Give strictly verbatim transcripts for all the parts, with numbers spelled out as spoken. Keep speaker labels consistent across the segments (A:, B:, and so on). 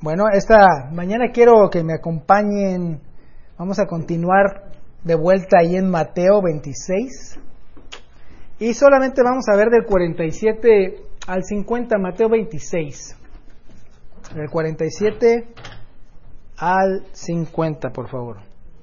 A: Bueno, esta mañana quiero que me acompañen, vamos a continuar de vuelta ahí en Mateo veintiséis y solamente vamos a ver del cuarenta y siete al cincuenta, Mateo veintiséis, del cuarenta y siete al cincuenta, por favor.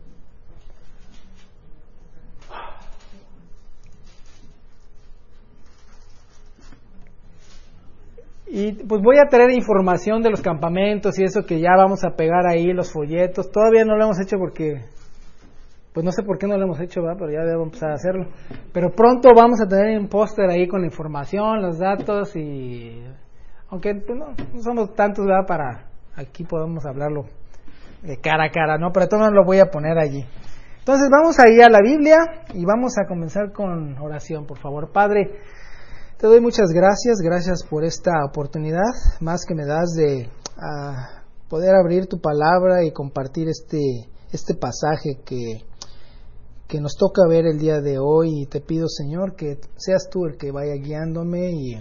A: Y pues voy a traer información de los campamentos y eso que ya vamos a pegar ahí, los folletos. Todavía no lo hemos hecho porque, pues no sé por qué no lo hemos hecho, ¿verdad? Pero ya debo empezar a hacerlo. Pero pronto vamos a tener un póster ahí con la información, los datos y... Aunque pues, no, no somos tantos, ¿verdad? Para aquí podemos hablarlo de cara a cara, ¿no? Pero todo lo voy a poner allí. Entonces vamos a ir a la Biblia y vamos a comenzar con oración, por favor. Padre, te doy muchas gracias, gracias por esta oportunidad más que me das de uh, poder abrir tu palabra y compartir este, este pasaje que, que nos toca ver el día de hoy. Y te pido, Señor, que seas tú el que vaya guiándome y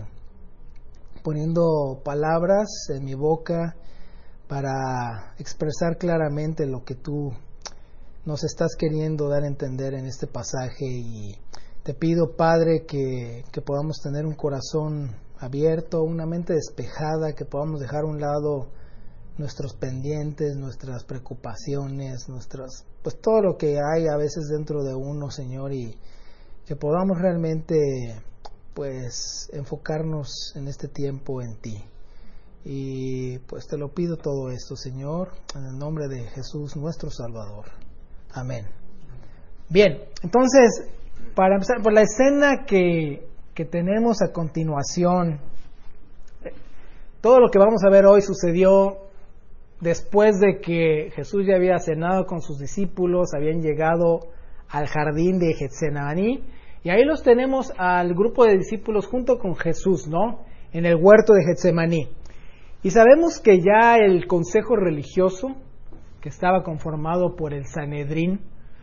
A: poniendo palabras en mi boca para expresar claramente lo que tú nos estás queriendo dar a entender en este pasaje. Y te pido, Padre, que, que podamos tener un corazón abierto, una mente despejada, que podamos dejar a un lado nuestros pendientes, nuestras preocupaciones, nuestras, pues todo lo que hay a veces dentro de uno, Señor, y que podamos realmente, pues, enfocarnos en este tiempo en ti. Y pues te lo pido todo esto, Señor, en el nombre de Jesús, nuestro Salvador. Amén. Bien, entonces, para empezar, por la escena que, que tenemos a continuación, todo lo que vamos a ver hoy sucedió después de que Jesús ya había cenado con sus discípulos, habían llegado al jardín de Getsemaní, y ahí los tenemos al grupo de discípulos junto con Jesús, ¿no? En el huerto de Getsemaní. Y sabemos que ya el consejo religioso, que estaba conformado por el Sanedrín,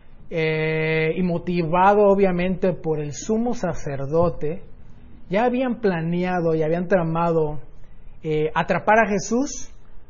A: Eh, y motivado obviamente por el sumo sacerdote, ya habían planeado y habían tramado eh, atrapar a Jesús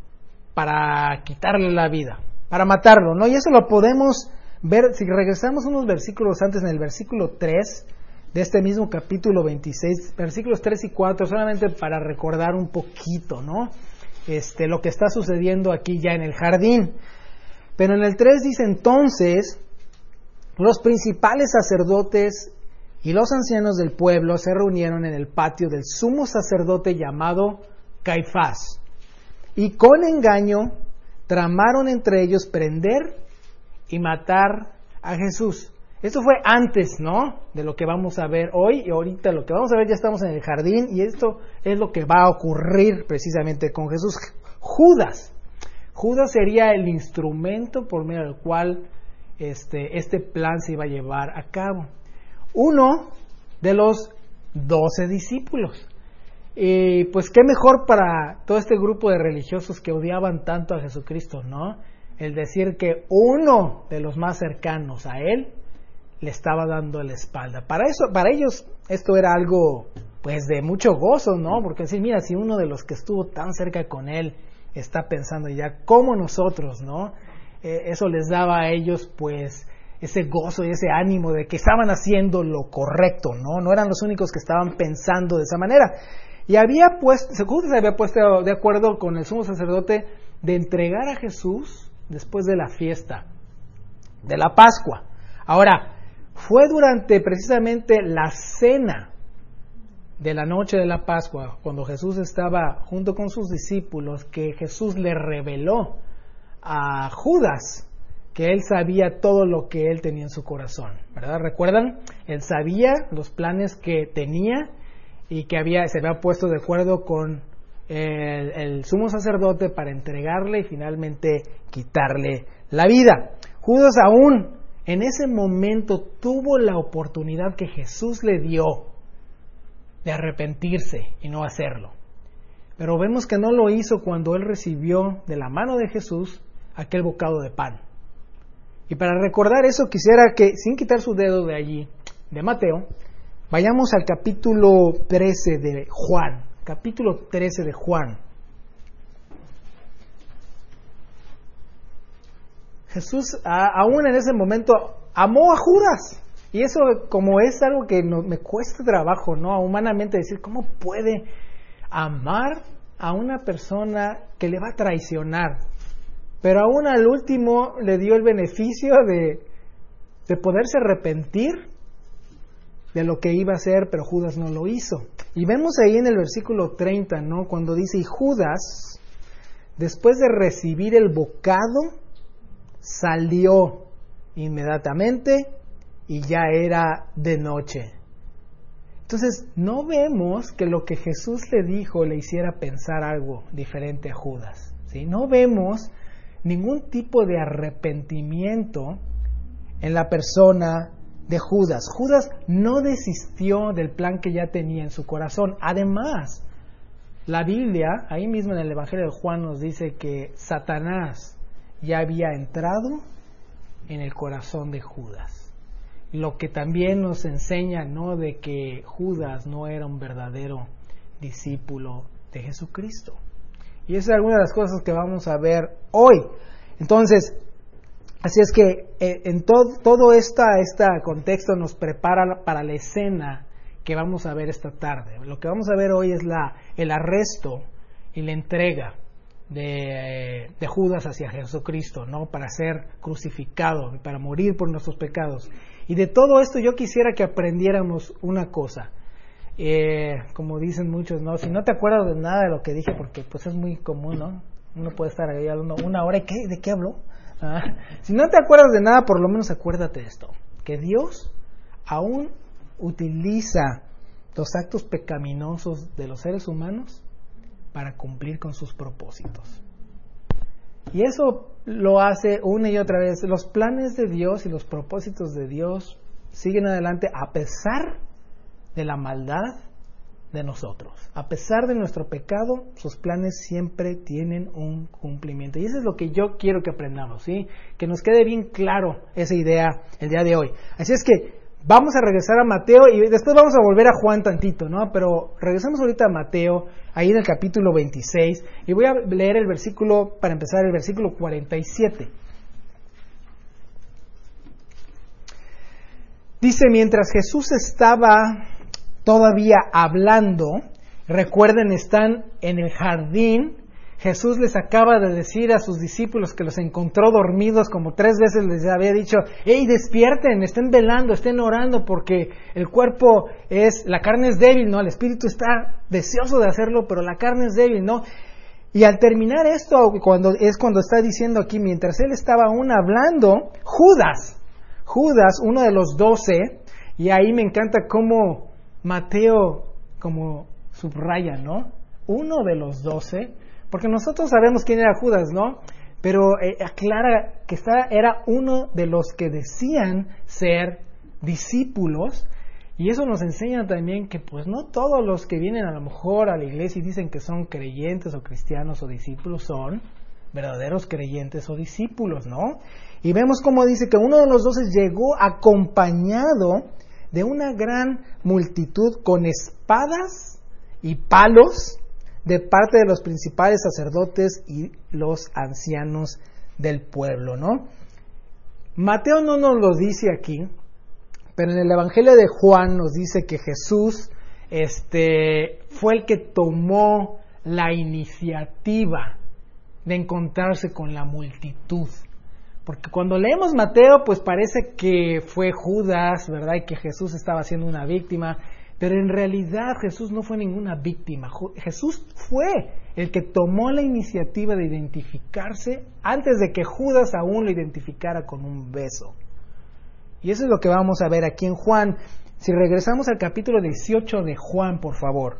A: para quitarle la vida, para matarlo, ¿no? Y eso lo podemos ver si regresamos unos versículos antes, en el versículo tres de este mismo capítulo veintiséis, versículos tres y cuatro, solamente para recordar un poquito, ¿no? Este, lo que está sucediendo aquí ya en el jardín. Pero en el tres dice: entonces los principales sacerdotes y los ancianos del pueblo se reunieron en el patio del sumo sacerdote llamado Caifás, y con engaño tramaron entre ellos prender y matar a Jesús. Esto fue antes, ¿no?, de lo que vamos a ver hoy, y ahorita lo que vamos a ver, ya estamos en el jardín, y esto es lo que va a ocurrir precisamente con Jesús. Judas. Judas sería el instrumento por medio del cual Este, este plan se iba a llevar a cabo. Uno de los doce discípulos. Y pues qué mejor para todo este grupo de religiosos que odiaban tanto a Jesucristo, ¿no? El decir que uno de los más cercanos a él le estaba dando la espalda. Para eso, para ellos esto era algo pues de mucho gozo, ¿no? Porque decir, mira, si uno de los que estuvo tan cerca con él está pensando ya como nosotros, ¿no? Eh, eso les daba a ellos pues ese gozo y ese ánimo de que estaban haciendo lo correcto, ¿no? No eran los únicos que estaban pensando de esa manera. Y había puesto, Jesús se había puesto de acuerdo con el sumo sacerdote de entregar a Jesús después de la fiesta de la Pascua. Ahora, fue durante precisamente la cena de la noche de la Pascua, cuando Jesús estaba junto con sus discípulos, que Jesús le reveló a Judas que él sabía todo lo que él tenía en su corazón, ¿verdad? ¿Recuerdan? Él sabía los planes que tenía y que había, se había puesto de acuerdo con el, el sumo sacerdote para entregarle y finalmente quitarle la vida. Judas aún en ese momento tuvo la oportunidad que Jesús le dio de arrepentirse y no hacerlo. Pero vemos que no lo hizo cuando él recibió de la mano de Jesús aquel bocado de pan. Y para recordar eso, quisiera que, sin quitar su dedo de allí, de Mateo, vayamos al capítulo trece de Juan. Capítulo trece de Juan. Jesús a, aún en ese momento amó a Judas. Y eso como es algo que no, me cuesta trabajo, ¿no? Humanamente decir, ¿cómo puede amar a una persona que le va a traicionar? Pero aún al último le dio el beneficio de, de poderse arrepentir de lo que iba a hacer, pero Judas no lo hizo. Y vemos ahí en el versículo treinta, ¿no? Cuando dice, y Judas, después de recibir el bocado, salió inmediatamente y ya era de noche. Entonces, no vemos que lo que Jesús le dijo le hiciera pensar algo diferente a Judas, ¿sí? No vemos ningún tipo de arrepentimiento en la persona de Judas. Judas no desistió del plan que ya tenía en su corazón. Además, la Biblia, ahí mismo en el Evangelio de Juan, nos dice que Satanás ya había entrado en el corazón de Judas. Lo que también nos enseña, ¿no?, de que Judas no era un verdadero discípulo de Jesucristo. Y esa es alguna de las cosas que vamos a ver hoy. Entonces, así es que eh, en todo, todo esta, este contexto nos prepara para la escena que vamos a ver esta tarde. Lo que vamos a ver hoy es la, el arresto y la entrega de, de Judas hacia Jesucristo, ¿no?, para ser crucificado, para morir por nuestros pecados. Y de todo esto yo quisiera que aprendiéramos una cosa. Eh, como dicen muchos, ¿no? Si no te acuerdas de nada de lo que dije, porque pues es muy común, ¿no? Uno puede estar ahí hablando una hora y ¿qué? ¿De qué habló? Ah, si no te acuerdas de nada, por lo menos acuérdate de esto, que Dios aún utiliza los actos pecaminosos de los seres humanos para cumplir con sus propósitos. Y eso lo hace una y otra vez. Los planes de Dios y los propósitos de Dios siguen adelante a pesar de la maldad de nosotros. A pesar de nuestro pecado, sus planes siempre tienen un cumplimiento. Y eso es lo que yo quiero que aprendamos, ¿sí? Que nos quede bien claro esa idea el día de hoy. Así es que vamos a regresar a Mateo y después vamos a volver a Juan tantito, ¿no? Pero regresamos ahorita a Mateo, ahí en el capítulo veintiséis, y voy a leer el versículo, para empezar, el versículo cuarenta y siete. Dice, mientras Jesús estaba todavía hablando, recuerden, están en el jardín, Jesús les acaba de decir a sus discípulos que los encontró dormidos, como tres veces les había dicho, hey, despierten, estén velando, estén orando, porque el cuerpo es, la carne es débil, ¿no? El espíritu está deseoso de hacerlo, pero la carne es débil, ¿no? Y al terminar esto, cuando es cuando está diciendo aquí, mientras él estaba aún hablando, Judas, Judas, uno de los doce, y ahí me encanta cómo Mateo como subraya, ¿no? Uno de los doce, porque nosotros sabemos quién era Judas, ¿no? Pero eh, aclara que está, era uno de los que decían ser discípulos, y eso nos enseña también que pues no todos los que vienen a lo mejor a la iglesia y dicen que son creyentes o cristianos o discípulos son verdaderos creyentes o discípulos, ¿no? Y vemos cómo dice que uno de los doce llegó acompañado de una gran multitud con espadas y palos de parte de los principales sacerdotes y los ancianos del pueblo, ¿no? Mateo no nos lo dice aquí, pero en el Evangelio de Juan nos dice que Jesús este, fue el que tomó la iniciativa de encontrarse con la multitud. Porque cuando leemos Mateo, pues parece que fue Judas, ¿verdad? Y que Jesús estaba siendo una víctima. Pero en realidad Jesús no fue ninguna víctima. Jesús fue el que tomó la iniciativa de identificarse antes de que Judas aún lo identificara con un beso. Y eso es lo que vamos a ver aquí en Juan. Si regresamos al capítulo dieciocho de Juan, por favor.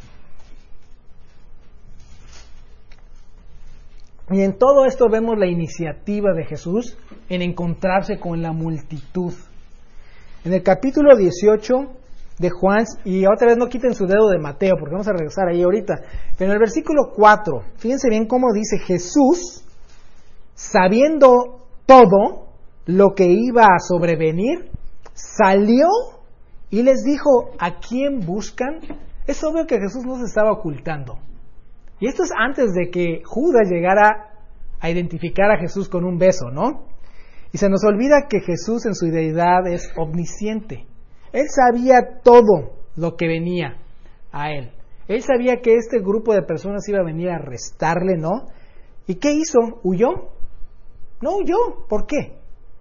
A: Y en todo esto vemos la iniciativa de Jesús en encontrarse con la multitud. En el capítulo dieciocho de Juan, y otra vez no quiten su dedo de Mateo, porque vamos a regresar ahí ahorita, pero en el versículo cuatro, fíjense bien cómo dice: Jesús, sabiendo todo lo que iba a sobrevenir, salió y les dijo: ¿a quién buscan? Es obvio que Jesús no se estaba ocultando. Y esto es antes de que Judas llegara a identificar a Jesús con un beso, ¿no? Y se nos olvida que Jesús en su deidad es omnisciente. Él sabía todo lo que venía a Él. Él sabía que este grupo de personas iba a venir a arrestarle, ¿no? ¿Y qué hizo? ¿Huyó? No huyó. ¿Por qué?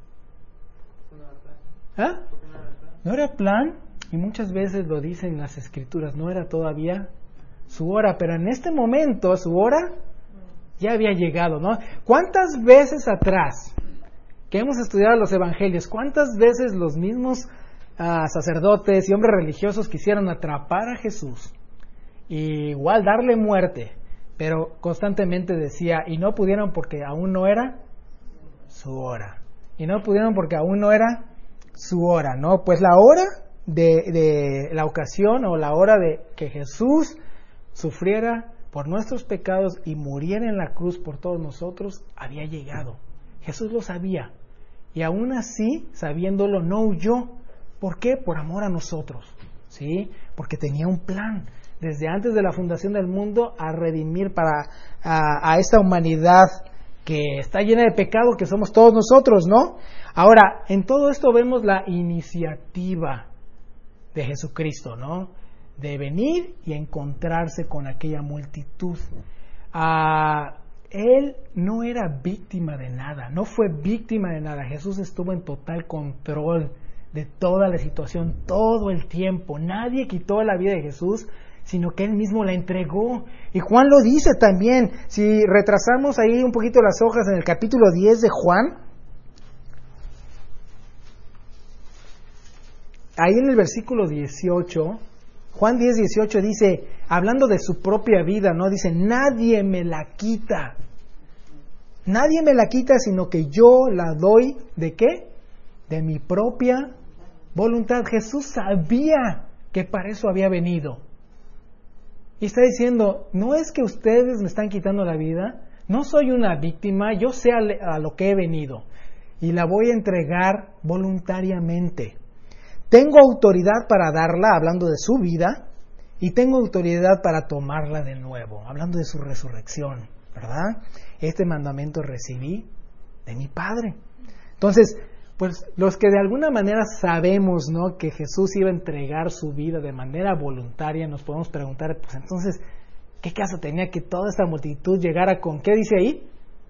A: ¿Ah? ¿No era plan? Y muchas veces lo dicen las Escrituras, no era todavía su hora, pero en este momento su hora ya había llegado, ¿no? ¿Cuántas veces atrás que hemos estudiado los evangelios, cuántas veces los mismos uh, sacerdotes y hombres religiosos quisieron atrapar a Jesús y igual darle muerte, pero constantemente decía, y no pudieron porque aún no era su hora, y no pudieron porque aún no era su hora, ¿no? Pues la hora de, de la ocasión o la hora de que Jesús sufriera por nuestros pecados y muriera en la cruz por todos nosotros había llegado. Jesús lo sabía y aún así, sabiéndolo, no huyó. ¿Por qué? Por amor a nosotros, ¿sí? Porque tenía un plan desde antes de la fundación del mundo a redimir para a, a esta humanidad que está llena de pecado, que somos todos nosotros, ¿no? Ahora, en todo esto vemos la iniciativa de Jesucristo, ¿no? De venir y encontrarse con aquella multitud. Ah, él no era víctima de nada, no fue víctima de nada. Jesús estuvo en total control de toda la situación, todo el tiempo. Nadie quitó la vida de Jesús, sino que Él mismo la entregó. Y Juan lo dice también. Si retrasamos ahí un poquito las hojas en el capítulo diez de Juan, ahí en el versículo dieciocho, Juan diez, dieciocho dice, hablando de su propia vida, ¿no? Dice, nadie me la quita. Nadie me la quita, sino que yo la doy, ¿de qué? De mi propia voluntad. Jesús sabía que para eso había venido. Y está diciendo, no es que ustedes me están quitando la vida, no soy una víctima, yo sé a lo que he venido y la voy a entregar voluntariamente. Tengo autoridad para darla, hablando de su vida, y tengo autoridad para tomarla de nuevo, hablando de su resurrección, ¿verdad? Este mandamiento recibí de mi Padre. Entonces, pues los que de alguna manera sabemos, ¿no?, que Jesús iba a entregar su vida de manera voluntaria, nos podemos preguntar, pues entonces, ¿qué caso tenía que toda esta multitud llegara con, qué dice ahí?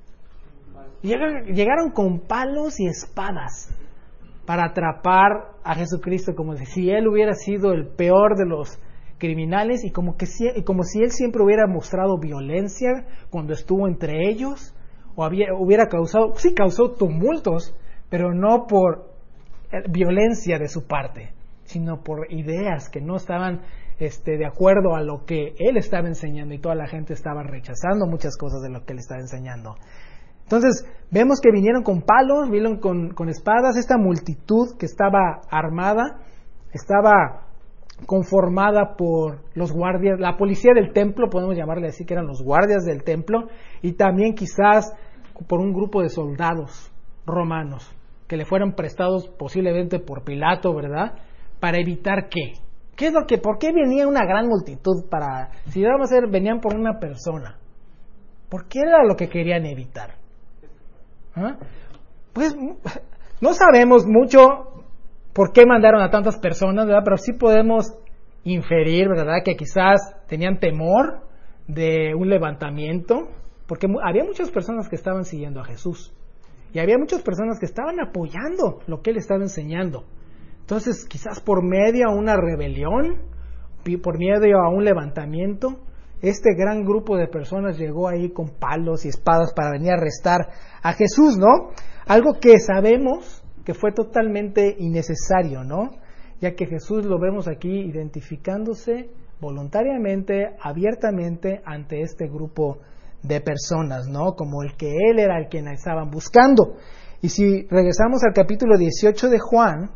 A: Llegaron con palos y espadas para atrapar a Jesucristo, como si Él hubiera sido el peor de los criminales y como, que si, como si Él siempre hubiera mostrado violencia cuando estuvo entre ellos, o había, hubiera causado, sí causó tumultos, pero no por violencia de su parte, sino por ideas que no estaban este, de acuerdo a lo que Él estaba enseñando, y toda la gente estaba rechazando muchas cosas de lo que Él estaba enseñando. Entonces, vemos que vinieron con palos, vinieron con, con espadas. Esta multitud que estaba armada, estaba conformada por los guardias, la policía del templo, podemos llamarle así, que eran los guardias del templo, y también quizás por un grupo de soldados romanos, que le fueron prestados posiblemente por Pilato, ¿verdad? Para evitar qué. ¿Qué es lo que, por qué venía una gran multitud para, si vamos a ver, venían por una persona? ¿Por qué era lo que querían evitar? ¿Ah? Pues no sabemos mucho por qué mandaron a tantas personas, ¿verdad? Pero sí podemos inferir, ¿verdad?, que quizás tenían temor de un levantamiento, porque había muchas personas que estaban siguiendo a Jesús y había muchas personas que estaban apoyando lo que Él estaba enseñando. Entonces, quizás por medio a una rebelión, por medio a un levantamiento, este gran grupo de personas llegó ahí con palos y espadas para venir a arrestar a Jesús, ¿no? Algo que sabemos que fue totalmente innecesario, ¿no? Ya que Jesús lo vemos aquí identificándose voluntariamente, abiertamente ante este grupo de personas, ¿no? Como el que Él era el quien estaban buscando. Y si regresamos al capítulo dieciocho de Juan,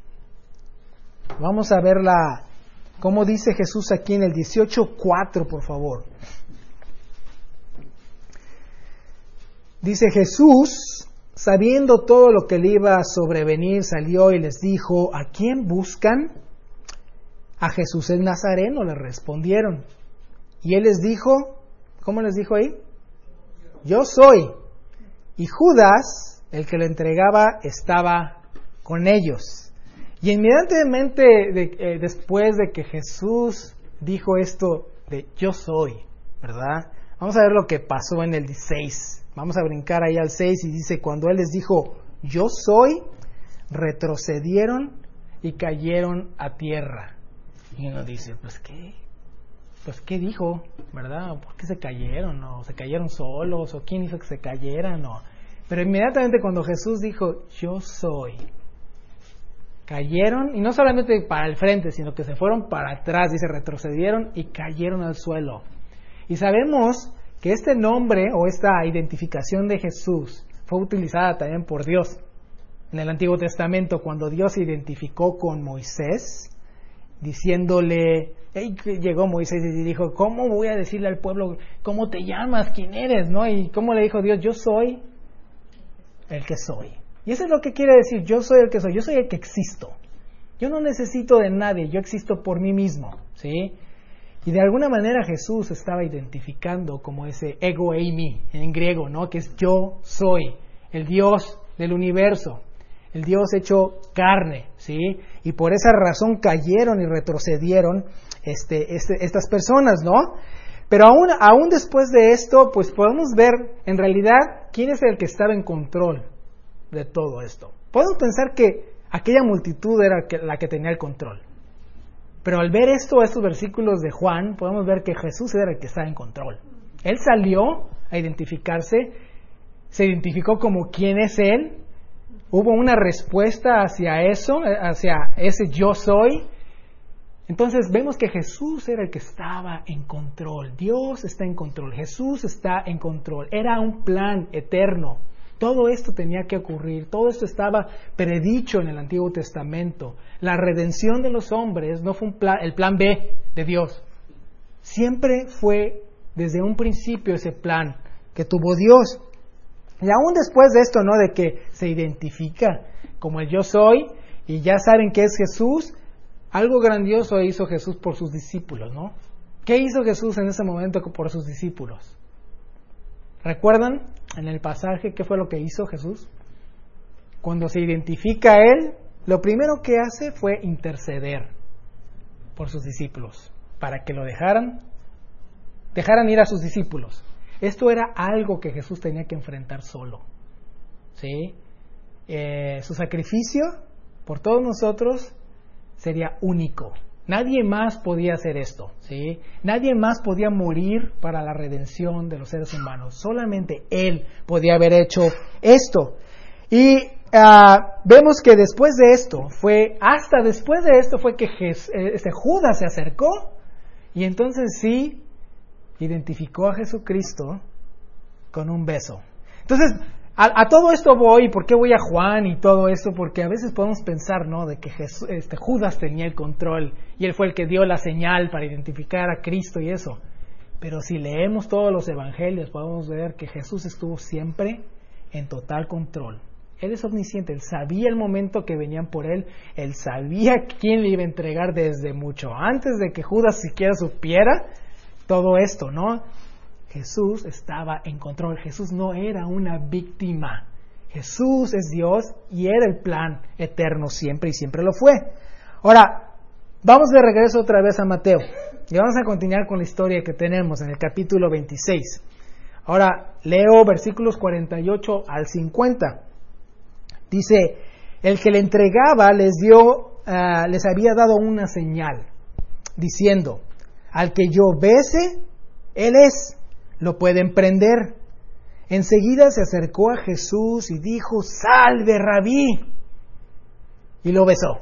A: vamos a ver la... ¿Cómo dice Jesús aquí en el dieciocho cuatro, por favor? Dice Jesús, sabiendo todo lo que le iba a sobrevenir, salió y les dijo, ¿a quién buscan? A Jesús el Nazareno, le respondieron. Y Él les dijo, ¿cómo les dijo ahí? Yo soy. Y Judas, el que lo entregaba estaba con ellos. Y inmediatamente de, eh, después de que Jesús dijo esto de yo soy, ¿verdad? Vamos a ver lo que pasó en el seis. Vamos a brincar ahí al seis y dice, cuando Él les dijo yo soy, retrocedieron y cayeron a tierra. Y uno dice, pues qué, pues qué dijo, ¿verdad? ¿Por qué se cayeron? ¿O se cayeron solos? ¿O quién hizo que se cayeran? ¿O... Pero inmediatamente cuando Jesús dijo, yo soy, cayeron, y no solamente para el frente, sino que se fueron para atrás, dice, retrocedieron y cayeron al suelo. Y sabemos que este nombre o esta identificación de Jesús fue utilizada también por Dios. En el Antiguo Testamento, cuando Dios se identificó con Moisés, diciéndole, hey, llegó Moisés y dijo, ¿cómo voy a decirle al pueblo, cómo te llamas, quién eres? ¿No? Y cómo le dijo Dios, yo soy el que soy. Y eso es lo que quiere decir, yo soy el que soy, yo soy el que existo. Yo no necesito de nadie, yo existo por mí mismo, ¿sí? Y de alguna manera Jesús estaba identificando como ese ego eimi en griego, ¿no? Que es yo soy, el Dios del universo, el Dios hecho carne, ¿sí? Y por esa razón cayeron y retrocedieron este, este, estas personas, ¿no? Pero aún, aún después de esto, pues podemos ver en realidad quién es el que estaba en control de todo esto. Podemos pensar que aquella multitud era la que tenía el control. Pero al ver esto, estos versículos de Juan, podemos ver que Jesús era el que estaba en control. Él salió a identificarse, se identificó como quién es Él, hubo una respuesta hacia eso, hacia ese yo soy. Entonces vemos que Jesús era el que estaba en control. Dios está en control, Jesús está en control. Era un plan eterno. Todo esto tenía que ocurrir, todo esto estaba predicho en el Antiguo Testamento. La redención de los hombres no fue un plan, el plan B de Dios. Siempre fue desde un principio ese plan que tuvo Dios. Y aún después de esto, ¿no? De que se identifica como el yo soy, y ya saben que es Jesús, algo grandioso hizo Jesús por sus discípulos, ¿no? ¿Qué hizo Jesús en ese momento por sus discípulos? ¿Recuerdan en el pasaje qué fue lo que hizo Jesús? Cuando se identifica a Él, lo primero que hace fue interceder por sus discípulos, para que lo dejaran, dejaran ir a sus discípulos. Esto era algo que Jesús tenía que enfrentar solo, ¿sí? Eh, su sacrificio por todos nosotros sería único. Nadie más podía hacer esto, ¿sí? Nadie más podía morir para la redención de los seres humanos. Solamente Él podía haber hecho esto. Y uh, vemos que después de esto, fue hasta después de esto fue que Jes, este Judas se acercó y entonces sí identificó a Jesucristo con un beso. Entonces, a, a todo esto voy, ¿por qué voy a Juan y todo esto? Porque a veces podemos pensar, ¿no? De que Jesús, este, Judas tenía el control y él fue el que dio la señal para identificar a Cristo y eso. Pero si leemos todos los evangelios, podemos ver que Jesús estuvo siempre en total control. Él es omnisciente, Él sabía el momento que venían por Él, Él sabía quién le iba a entregar desde mucho antes de que Judas siquiera supiera todo esto, ¿no? Jesús estaba en control, Jesús no era una víctima, Jesús es Dios y era el plan eterno siempre y siempre lo fue. Ahora, vamos de regreso otra vez a Mateo y vamos a continuar con la historia que tenemos en el capítulo veintiséis. Ahora, leo versículos cuarenta y ocho al cincuenta. Dice, el que le entregaba les dio, uh, les había dado una señal, diciendo, al que yo bese, él es, lo pueden prender. Enseguida se acercó a Jesús y dijo, salve, Rabí, y lo besó.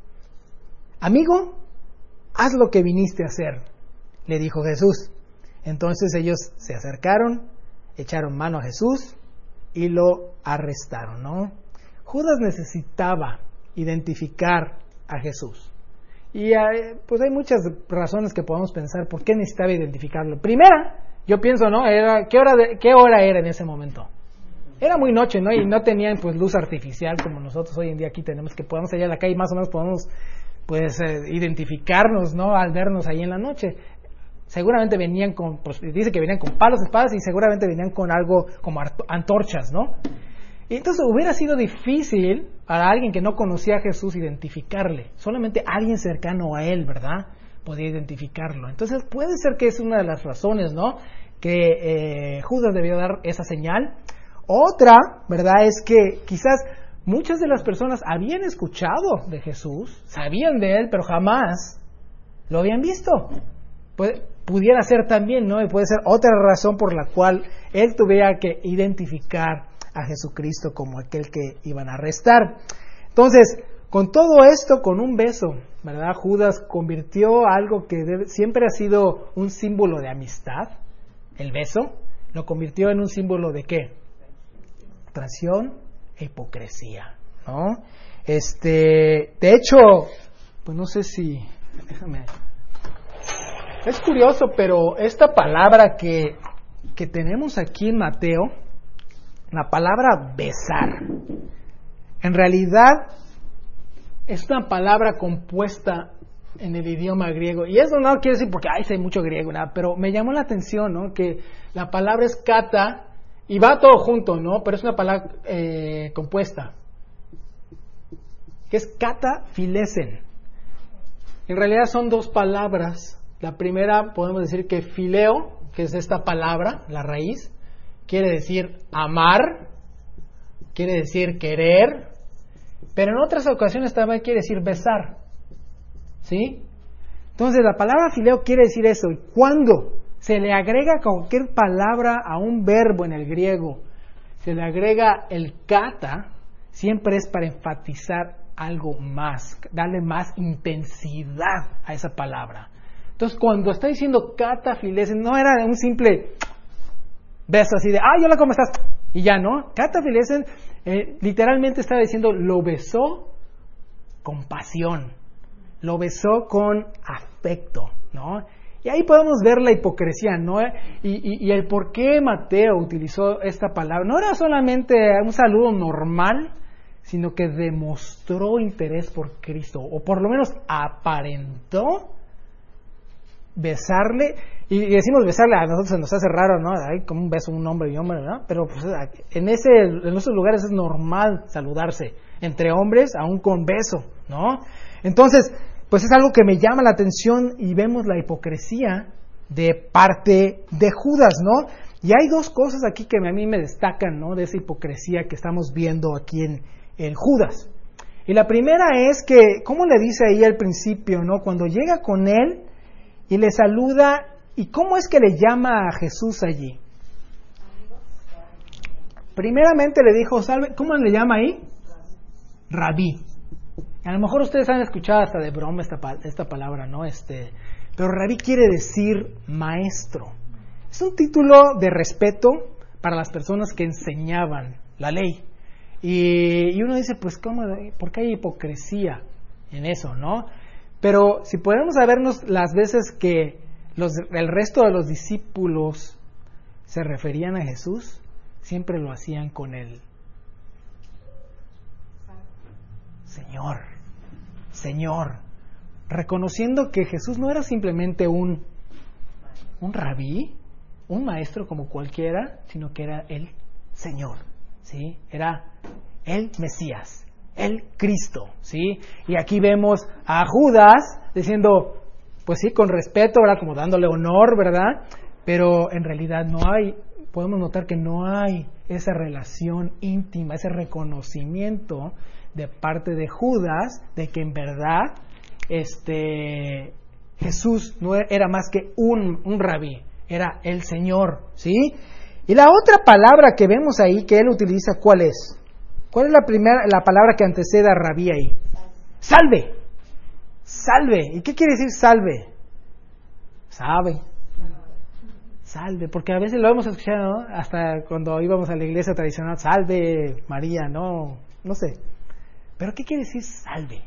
A: Amigo, haz lo que viniste a hacer, le dijo Jesús. Entonces ellos se acercaron, echaron mano a Jesús y lo arrestaron, ¿no? Judas necesitaba identificar a Jesús. Y eh, pues hay muchas razones que podemos pensar por qué necesitaba identificarlo. Primera, yo pienso, ¿no? Era, ¿qué hora de, qué hora era en ese momento? Era muy noche, ¿no? Y no tenían pues luz artificial como nosotros hoy en día aquí tenemos, que podemos salir a la calle y más o menos podemos pues eh, identificarnos, ¿no? Al vernos ahí en la noche. Seguramente venían con, pues dice que venían con palos, espadas y seguramente venían con algo como antorchas, ¿no? Y entonces hubiera sido difícil para alguien que no conocía a Jesús identificarle. Solamente alguien cercano a él, ¿verdad?, podía identificarlo. Entonces puede ser que es una de las razones, ¿no?, que eh, Judas debió dar esa señal. Otra, ¿verdad?, es que quizás muchas de las personas habían escuchado de Jesús, sabían de él, pero jamás lo habían visto. Puede, pudiera ser también, ¿no?, y puede ser otra razón por la cual él tuviera que identificar a Jesucristo como aquel que iban a arrestar. Entonces, con todo esto, con un beso, ¿verdad?, Judas convirtió algo que debe, siempre ha sido un símbolo de amistad, el beso, lo convirtió en un símbolo de ¿qué? Traición e hipocresía, ¿no? Este, de hecho, pues no sé si, déjame, es curioso, pero esta palabra que, que tenemos aquí en Mateo, la palabra besar, en realidad es una palabra compuesta en el idioma griego, y eso no quiere decir porque ay, sé mucho griego, nada, pero me llamó la atención, ¿no?, que la palabra es kata, y va todo junto, ¿no?, pero es una palabra eh, compuesta, que es kata filesen. En realidad son dos palabras. La primera podemos decir que fileo, que es esta palabra, la raíz, quiere decir amar, quiere decir querer, pero en otras ocasiones también quiere decir besar, ¿sí? Entonces la palabra fileo quiere decir eso, y cuando se le agrega cualquier palabra a un verbo en el griego, se le agrega el kata, siempre es para enfatizar algo más, darle más intensidad a esa palabra. Entonces cuando está diciendo kata filesen, no era un simple beso así de, ay, hola, ¿cómo estás? Y ya, ¿no? Kata filesen eh, literalmente está diciendo, lo besó con pasión, lo besó con afecto, ¿no? Y ahí podemos ver la hipocresía, ¿no? Y, y, y el por qué Mateo utilizó esta palabra. No era solamente un saludo normal, sino que demostró interés por Cristo, o por lo menos aparentó besarle. Y decimos besarle, a nosotros se nos hace raro, ¿no? Hay como un beso, un hombre y hombre, ¿no? Pero pues, en, ese, en esos lugares es normal saludarse entre hombres, aún con beso, ¿no? Entonces, pues es algo que me llama la atención y vemos la hipocresía de parte de Judas, ¿no? Y hay dos cosas aquí que a mí me destacan, ¿no?, de esa hipocresía que estamos viendo aquí en, en Judas. Y la primera es que, ¿cómo le dice ahí al principio, ¿no?, cuando llega con él y le saluda, ¿y cómo es que le llama a Jesús allí? Primeramente le dijo, salve, ¿cómo le llama ahí? Rabí. A lo mejor ustedes han escuchado hasta de broma esta, esta palabra, ¿no? Este, pero Rabí quiere decir maestro. Es un título de respeto para las personas que enseñaban la ley. Y, y uno dice, pues, ¿cómo? ¿Por qué hay hipocresía en eso, no? Pero si podemos sabernos las veces que los, el resto de los discípulos se referían a Jesús, siempre lo hacían con él. Señor, Señor, reconociendo que Jesús no era simplemente un, un rabí, un maestro como cualquiera, sino que era el Señor, ¿sí? Era el Mesías, el Cristo, ¿sí? Y aquí vemos a Judas diciendo, pues sí, con respeto, ¿verdad?, como dándole honor, ¿verdad? Pero en realidad no hay, podemos notar que no hay esa relación íntima, ese reconocimiento de parte de Judas de que en verdad este Jesús no era más que un, un rabí, era el Señor, ¿sí? Y la otra palabra que vemos ahí que él utiliza, ¿cuál es? ¿Cuál es la primera, la palabra que antecede a rabí ahí? Salve. Salve. ¿Y qué quiere decir salve? Sabe. Salve, porque a veces lo hemos escuchado, ¿no?, hasta cuando íbamos a la iglesia tradicional, salve María, no, no sé. ¿Pero qué quiere decir salve?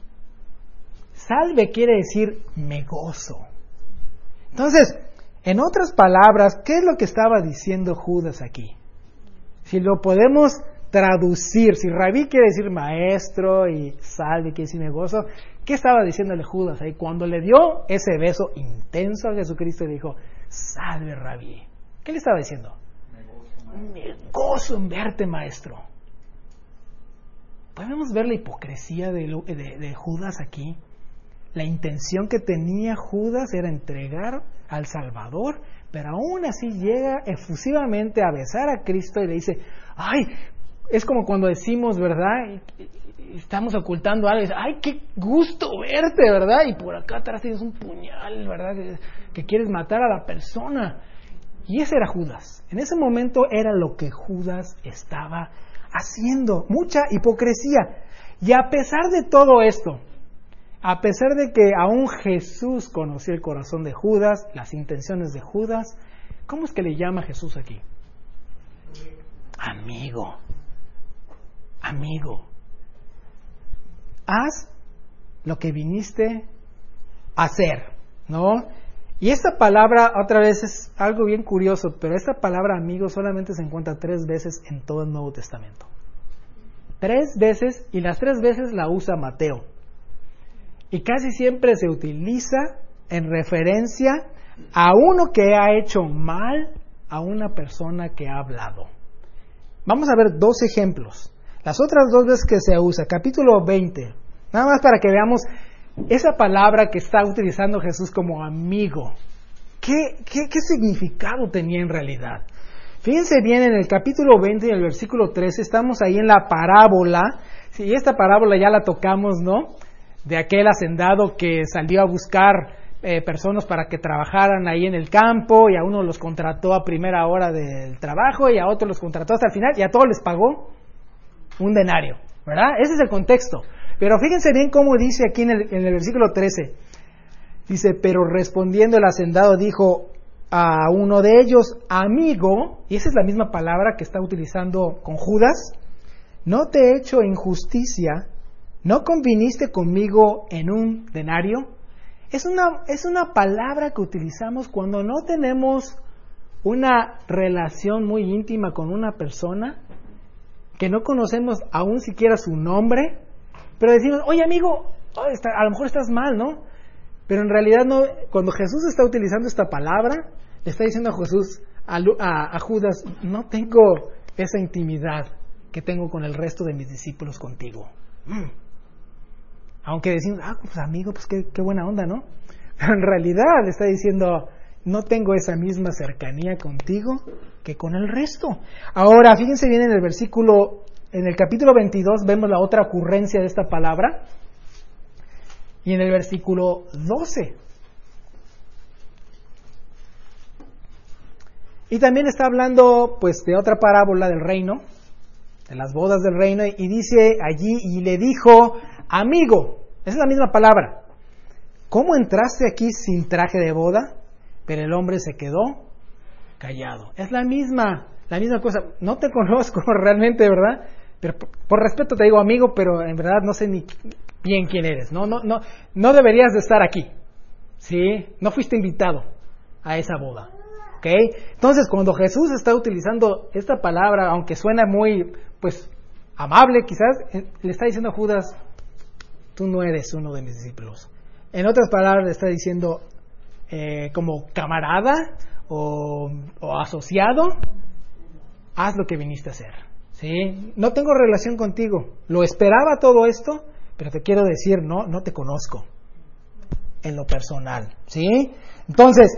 A: Salve quiere decir me gozo. Entonces, en otras palabras, ¿qué es lo que estaba diciendo Judas aquí? Si lo podemos traducir, si rabí quiere decir maestro y salve quiere decir me gozo, ¿qué estaba diciéndole Judas ahí? Cuando le dio ese beso intenso a Jesucristo y le dijo, salve rabí. ¿Qué le estaba diciendo? Me gozo, me gozo en verte, maestro. ¿Podemos ver la hipocresía de, de, de Judas aquí? La intención que tenía Judas era entregar al Salvador, pero aún así llega efusivamente a besar a Cristo y le dice, ay, es como cuando decimos, ¿verdad? Estamos ocultando algo y dice, ay, qué gusto verte, ¿verdad? Y por acá atrás tienes un puñal, ¿verdad? Que, que quieres matar a la persona. Y ese era Judas. En ese momento era lo que Judas estaba haciendo. Mucha hipocresía. Y a pesar de todo esto, a pesar de que aún Jesús conocía el corazón de Judas, las intenciones de Judas, ¿cómo es que le llama Jesús aquí? Amigo. Amigo. Haz lo que viniste a hacer, ¿no? Y esta palabra, otra vez, es algo bien curioso, pero esta palabra amigo solamente se encuentra tres veces en todo el Nuevo Testamento. Tres veces, y las tres veces la usa Mateo. Y casi siempre se utiliza en referencia a uno que ha hecho mal a una persona que ha hablado. Vamos a ver dos ejemplos. Las otras dos veces que se usa, capítulo veinte, nada más para que veamos esa palabra que está utilizando Jesús como amigo. ¿Qué, qué, qué significado tenía en realidad? Fíjense bien, en el capítulo veinte y el versículo trece, estamos ahí en la parábola, y esta parábola ya la tocamos, ¿no? De aquel hacendado que salió a buscar eh, personas para que trabajaran ahí en el campo, y a uno los contrató a primera hora del trabajo, y a otros los contrató hasta el final, y a todos les pagó un denario, ¿verdad? Ese es el contexto. Pero fíjense bien cómo dice aquí en el, en el versículo trece. Dice, pero respondiendo el hacendado dijo a uno de ellos, amigo, y esa es la misma palabra que está utilizando con Judas, no te he hecho injusticia, ¿no conviniste conmigo en un denario? Es una, es una palabra que utilizamos cuando no tenemos una relación muy íntima con una persona, que no conocemos aún siquiera su nombre, pero decimos, oye amigo, oh, está, a lo mejor estás mal, ¿no? Pero en realidad no. Cuando Jesús está utilizando esta palabra, le está diciendo a Jesús, a, a, a Judas, no tengo esa intimidad que tengo con el resto de mis discípulos contigo. Mm. Aunque decimos, ah, pues amigo, pues qué, qué buena onda, ¿no? Pero en realidad le está diciendo, no tengo esa misma cercanía contigo que con el resto. Ahora, fíjense bien en el versículo, en el capítulo veintidós vemos la otra ocurrencia de esta palabra. Y en el versículo doce. Y también está hablando, pues, de otra parábola del reino, de las bodas del reino, y dice allí, y le dijo, amigo, esa es la misma palabra, ¿cómo entraste aquí sin traje de boda? Pero el hombre se quedó callado. Es la misma, la misma cosa. No te conozco realmente, ¿verdad? Pero por, por respeto te digo amigo, pero en verdad no sé ni bien quién eres. No, no, no, no deberías de estar aquí. ¿Sí? No fuiste invitado a esa boda. ¿Ok? Entonces, cuando Jesús está utilizando esta palabra, aunque suena muy, pues, amable quizás, le está diciendo a Judas, tú no eres uno de mis discípulos. En otras palabras, le está diciendo, eh, como camarada o, o asociado, haz lo que viniste a hacer. ¿Sí? No tengo relación contigo. Lo esperaba todo esto, pero te quiero decir, no, no te conozco en lo personal. ¿Sí? Entonces,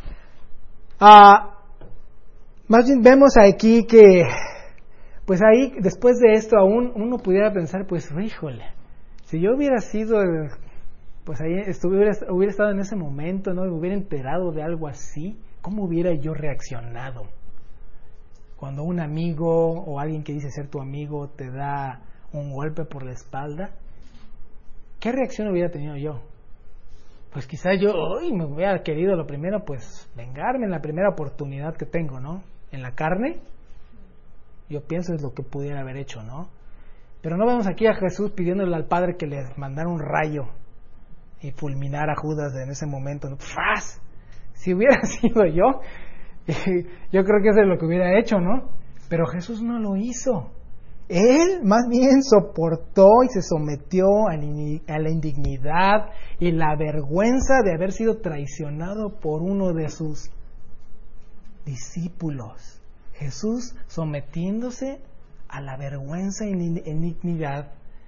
A: uh, más bien vemos aquí que, pues ahí, después de esto, aún uno pudiera pensar, pues, híjole, si yo hubiera sido, pues ahí estuviera, hubiera estado en ese momento, ¿no? Me hubiera enterado de algo así, ¿cómo hubiera yo reaccionado? Cuando un amigo o alguien que dice ser tu amigo te da un golpe por la espalda, ¿qué reacción hubiera tenido yo? Pues quizás yo, uy, me hubiera querido lo primero, pues vengarme en la primera oportunidad que tengo, ¿no? En la carne, yo pienso es lo que pudiera haber hecho, ¿no? Pero no vemos aquí a Jesús pidiéndole al Padre que le mandara un rayo y fulminara a Judas en ese momento, ¿no? ¡Fras! Si hubiera sido yo, yo creo que eso es lo que hubiera hecho, ¿no? Pero Jesús no lo hizo. Él más bien soportó y se sometió a la indignidad y la vergüenza de haber sido traicionado por uno de sus discípulos. Jesús sometiéndose a la vergüenza y indignidad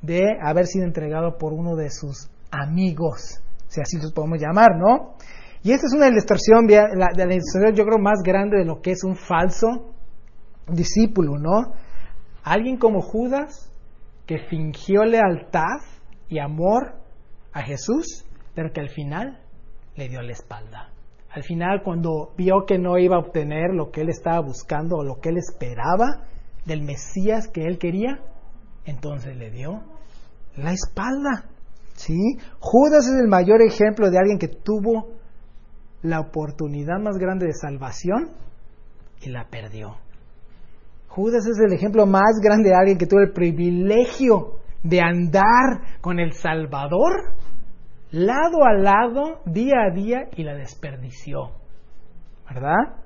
A: de haber sido entregado por uno de sus amigos, si así los podemos llamar, ¿no? Y esta es una ilustración, de la, de la ilustración yo creo más grande de lo que es un falso discípulo, ¿no? Alguien como Judas, que fingió lealtad y amor a Jesús, pero que al final le dio la espalda. Al final, cuando vio que no iba a obtener lo que él estaba buscando o lo que él esperaba del Mesías que él quería, entonces le dio la espalda, ¿sí? Judas es el mayor ejemplo de alguien que tuvo la oportunidad más grande de salvación y la perdió. Judas es el ejemplo más grande de alguien que tuvo el privilegio de andar con el Salvador lado a lado, día a día, y la desperdició, ¿verdad?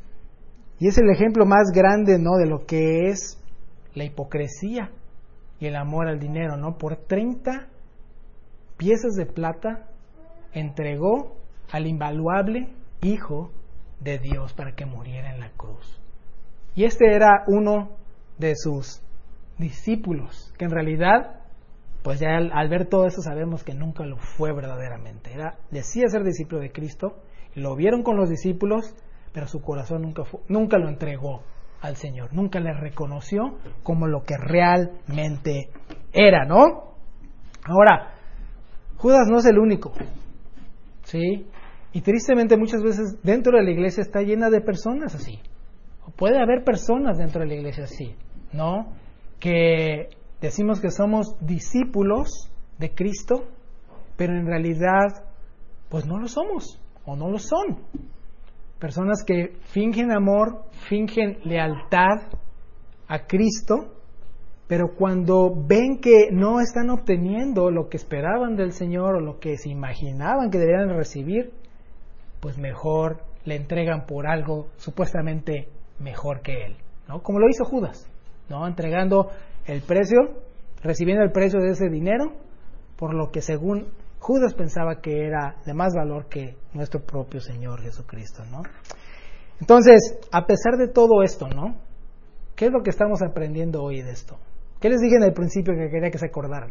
A: Y es el ejemplo más grande, ¿no?, de lo que es la hipocresía y el amor al dinero, ¿no? Por treinta piezas de plata entregó al invaluable Hijo de Dios para que muriera en la cruz. Y este era uno de sus discípulos, que en realidad, pues ya al, al ver todo eso sabemos que nunca lo fue verdaderamente. Era, decía ser discípulo de Cristo, y lo vieron con los discípulos, pero su corazón nunca, fue, nunca lo entregó al Señor, nunca le reconoció como lo que realmente era, ¿no? Ahora, Judas no es el único, ¿sí? Y tristemente muchas veces dentro de la iglesia está llena de personas así. O puede haber personas dentro de la iglesia así, ¿no? Que decimos que somos discípulos de Cristo, pero en realidad pues no lo somos o no lo son. Personas que fingen amor, fingen lealtad a Cristo, pero cuando ven que no están obteniendo lo que esperaban del Señor o lo que se imaginaban que deberían recibir, pues mejor le entregan por algo supuestamente mejor que Él, ¿no? Como lo hizo Judas, ¿no? Entregando el precio, recibiendo el precio de ese dinero, por lo que según Judas pensaba que era de más valor que nuestro propio Señor Jesucristo, ¿no? Entonces, a pesar de todo esto, ¿no?, ¿qué es lo que estamos aprendiendo hoy de esto? ¿Qué les dije en el principio que quería que se acordaran?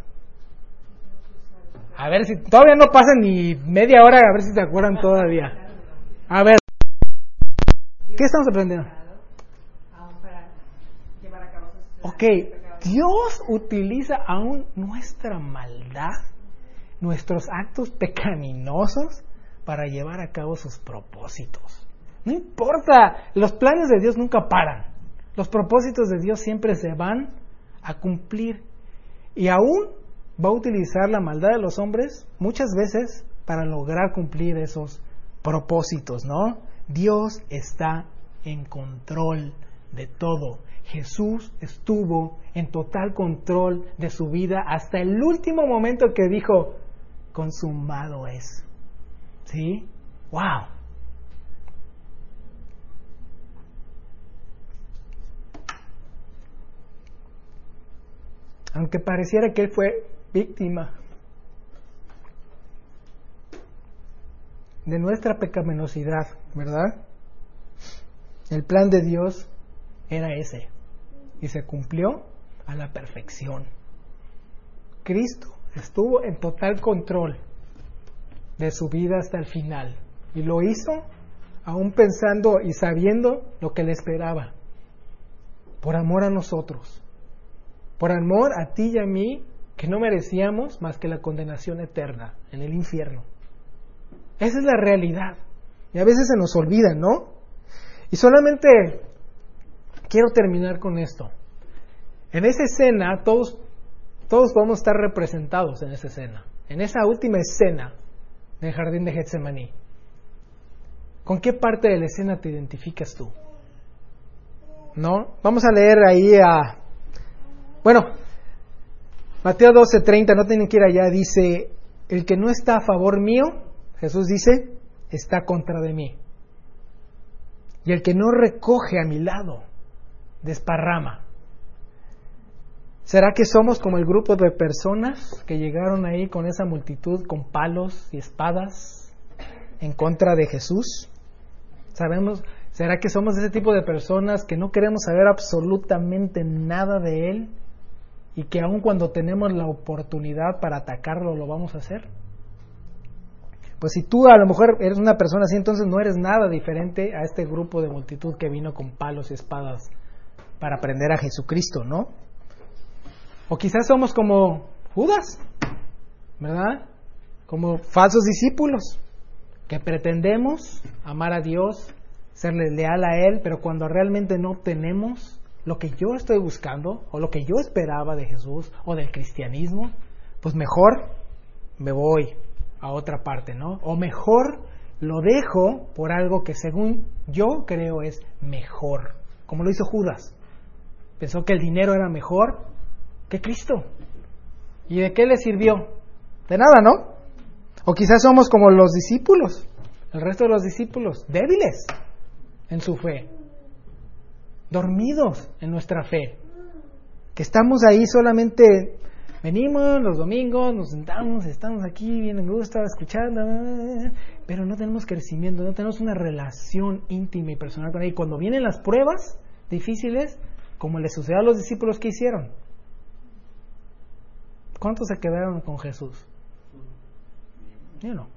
A: A ver si todavía no pasa ni media hora, a ver si se acuerdan todavía. A ver, ¿qué estamos aprendiendo? Ok, Dios utiliza aún nuestra maldad, nuestros actos pecaminosos, para llevar a cabo sus propósitos. No importa, los planes de Dios nunca paran. Los propósitos de Dios siempre se van a cumplir. Y aún va a utilizar la maldad de los hombres muchas veces para lograr cumplir esos propósitos, ¿no? Dios está en control de todo. Jesús estuvo en total control de su vida hasta el último momento que dijo, consumado es. ¿Sí? ¡Wow! Aunque pareciera que Él fue víctima de nuestra pecaminosidad, ¿verdad? El plan de Dios era ese, y se cumplió a la perfección. Cristo estuvo en total control de su vida hasta el final, y lo hizo aún pensando y sabiendo lo que le esperaba, por amor a nosotros, por amor a ti y a mí, que no merecíamos más que la condenación eterna en el infierno. Esa es la realidad, y a veces se nos olvida, ¿no? Y solamente quiero terminar con esto. En esa escena, todos, todos podemos estar representados en esa escena, en esa última escena del jardín de Getsemaní. ¿Con qué parte de la escena te identificas tú? ¿No? Vamos a leer ahí a... Bueno, Mateo doce treinta, no tienen que ir allá, dice, el que no está a favor mío, Jesús dice, está contra de mí. Y el que no recoge a mi lado, desparrama. ¿Será que somos como el grupo de personas que llegaron ahí con esa multitud con palos y espadas en contra de Jesús? ¿Sabemos? ¿Será que somos ese tipo de personas que no queremos saber absolutamente nada de Él y que aun cuando tenemos la oportunidad para atacarlo, lo vamos a hacer. Pues si tú a lo mejor eres una persona así, entonces no eres nada diferente a este grupo de multitud que vino con palos y espadas para prender a Jesucristo, ¿no? O quizás somos como Judas, ¿verdad? Como falsos discípulos, que pretendemos amar a Dios, serle leal a Él, pero cuando realmente no tenemos lo que yo estoy buscando, o lo que yo esperaba de Jesús, o del cristianismo, pues mejor me voy a otra parte, ¿no? O mejor lo dejo por algo que según yo creo es mejor, como lo hizo Judas. Pensó que el dinero era mejor que Cristo. ¿Y de qué le sirvió? De nada, ¿no? O quizás somos como los discípulos, el resto de los discípulos, débiles en su fe, dormidos en nuestra fe, que estamos ahí solamente, venimos los domingos, nos sentamos, estamos aquí bien en gusto, escuchando, pero no tenemos crecimiento, no tenemos una relación íntima y personal con Él. Y cuando vienen las pruebas difíciles, como les sucedió a los discípulos, ¿qué hicieron? ¿Cuántos se quedaron con Jesús? Yo no.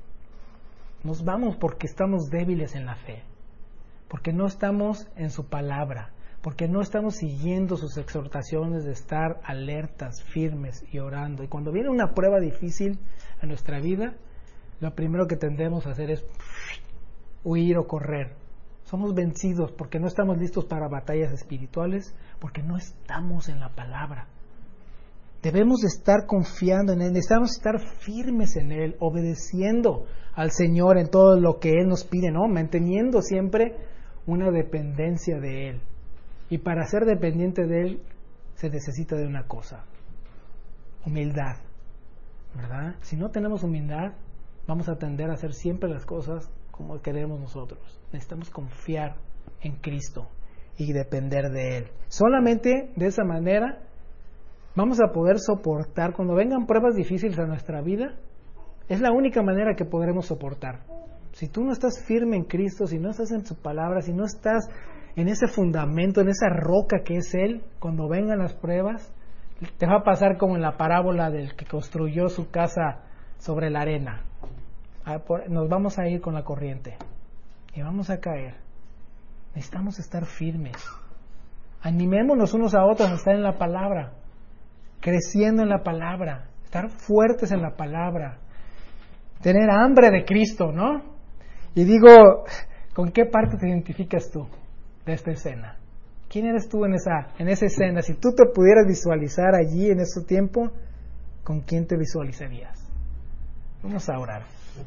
A: Nos vamos porque estamos débiles en la fe, porque no estamos en su palabra, porque no estamos siguiendo sus exhortaciones de estar alertas, firmes y orando. Y cuando viene una prueba difícil a nuestra vida, lo primero que tendemos a hacer es huir o correr. Somos vencidos porque no estamos listos para batallas espirituales, porque no estamos en la palabra. Debemos de estar confiando en Él, necesitamos estar firmes en Él, obedeciendo al Señor en todo lo que Él nos pide, ¿no? Manteniendo siempre una dependencia de Él. Y para ser dependiente de Él se necesita de una cosa: humildad, ¿verdad? Si no tenemos humildad, vamos a tender a hacer siempre las cosas como queremos nosotros. Necesitamos confiar en Cristo y depender de Él. Solamente de esa manera vamos a poder soportar cuando vengan pruebas difíciles a nuestra vida. Es la única manera que podremos soportar. Si tú no estás firme en Cristo, si no estás en su palabra, si no estás en ese fundamento, en esa roca que es Él, cuando vengan las pruebas, te va a pasar como en la parábola del que construyó su casa sobre la arena. Nos vamos a ir con la corriente y vamos a caer. Necesitamos estar firmes. Animémonos unos a otros a estar en la palabra, creciendo en la palabra, estar fuertes en la palabra, tener hambre de Cristo, ¿no? Y digo, ¿con qué parte te identificas tú de esta escena? ¿Quién eres tú en esa, en esa escena? Si tú te pudieras visualizar allí en ese tiempo, ¿con quién te visualizarías? Vamos a orar.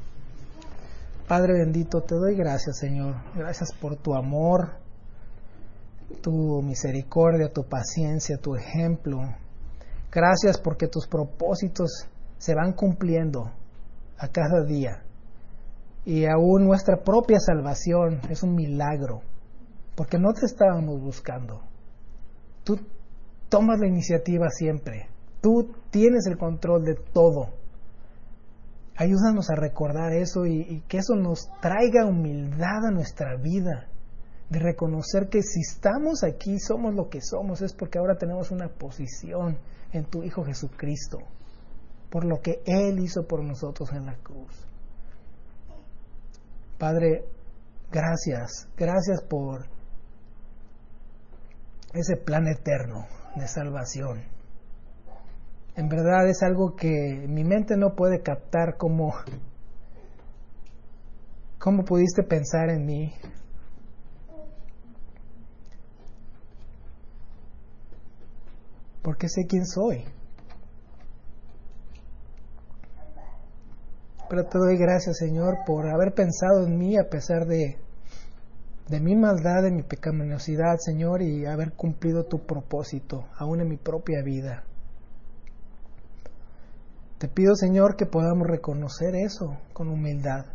A: Padre bendito, te doy gracias, Señor. Gracias por tu amor, tu misericordia, tu paciencia, tu ejemplo. Gracias porque tus propósitos se van cumpliendo a cada día. Y aún nuestra propia salvación es un milagro, porque no te estábamos buscando. Tú tomas la iniciativa siempre. Tú tienes el control de todo. Ayúdanos a recordar eso y, y que eso nos traiga humildad a nuestra vida, de reconocer que si estamos aquí, somos lo que somos, es porque ahora tenemos una posición en tu Hijo Jesucristo, por lo que Él hizo por nosotros en la cruz. Padre, gracias, gracias por ese plan eterno de salvación. En verdad es algo que mi mente no puede captar. Cómo, cómo pudiste pensar en mí. Porque sé quién soy. Pero te doy gracias, Señor, por haber pensado en mí a pesar de, de mi maldad, de mi pecaminosidad, Señor, y haber cumplido tu propósito, aún en mi propia vida. Te pido, Señor, que podamos reconocer eso con humildad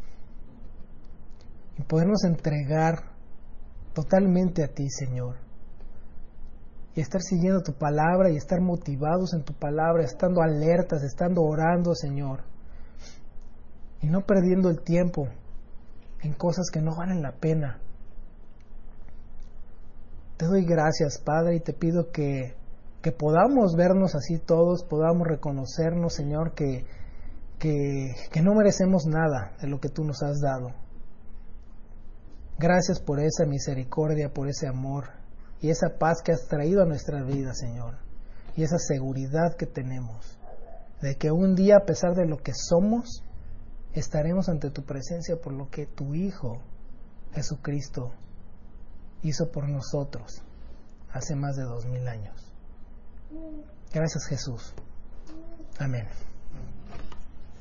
A: y podernos entregar totalmente a ti, Señor, y estar siguiendo tu palabra y estar motivados en tu palabra, estando alertas, estando orando, Señor, y no perdiendo el tiempo en cosas que no valen la pena. Te doy gracias, Padre, y te pido que que podamos vernos así todos, podamos reconocernos, Señor, que, que, que no merecemos nada de lo que tú nos has dado. Gracias por esa misericordia, por ese amor y esa paz que has traído a nuestra vida, Señor, y esa seguridad que tenemos de que un día, a pesar de lo que somos, estaremos ante tu presencia por lo que tu Hijo Jesucristo hizo por nosotros hace más de dos mil años. Gracias, Jesús. Amén.